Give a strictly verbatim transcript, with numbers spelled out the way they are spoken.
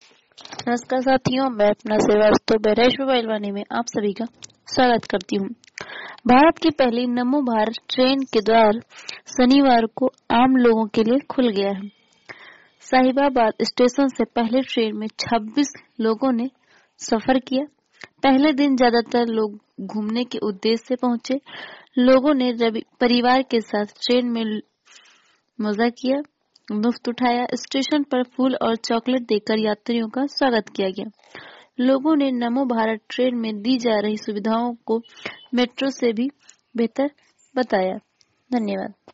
नमस्कार साथियों, मैं अपना श्रीवास्तव बहराइच मोबाइल वाणी में आप सभी का स्वागत करती हूँ। भारत की पहली नमो भारत ट्रेन के द्वार शनिवार को आम लोगों के लिए खुल गया है। साहिबाबाद स्टेशन से पहले ट्रेन में छब्बीस लोगों ने सफर किया। पहले दिन ज्यादातर लोग घूमने के उद्देश्य से पहुंचे। लोगों ने रवि परिवार के साथ ट्रेन में मजा किया, लुत्फ उठाया। स्टेशन पर फूल और चॉकलेट देकर यात्रियों का स्वागत किया गया। लोगों ने नमो भारत ट्रेन में दी जा रही सुविधाओं को मेट्रो से भी बेहतर बताया। धन्यवाद।